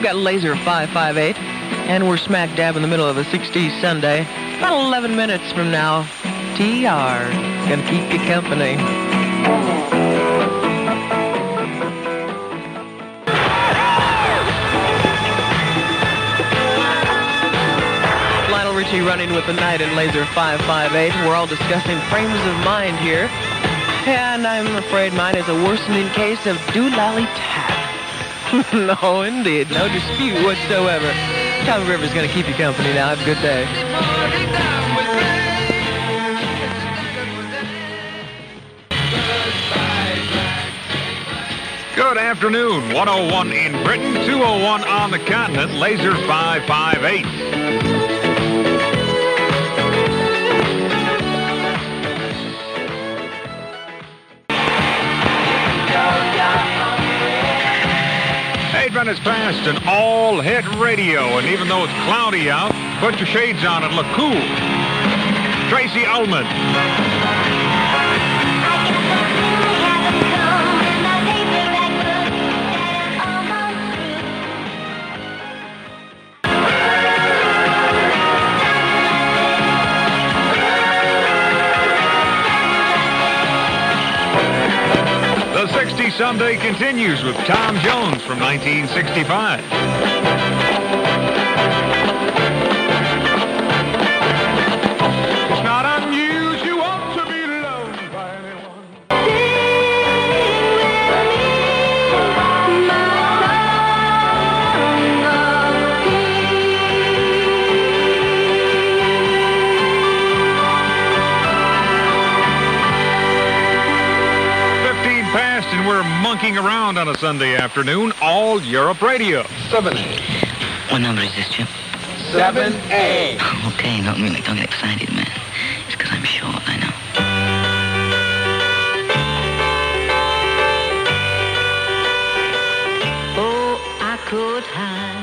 You've got Laser 558, and we're smack dab in the middle of a 60s Sunday. About 11 minutes from now, TR gonna keep you company. Lionel Richie running with the night in Laser 558. We're all discussing frames of mind here. And I'm afraid mine is a worsening case of doolally tap. No, indeed. No dispute whatsoever. Tommy Rivers going to keep you company now. Have a good day. Good afternoon. 101 in Britain, 201 on the continent. Laser 558. Minutes past an all-hit radio, and even though it's cloudy out, put your shades on and look cool. Tracy Ullman. The 60 Sunday continues with Tom Jones from 1965. It's not unusual to be loved by anyone. And we're monkeying around on a Sunday afternoon, all Europe radio. 7A. What number is this, Jim? 7A. Okay, don't get excited, man. It's because I'm short, I know. Oh, I could hide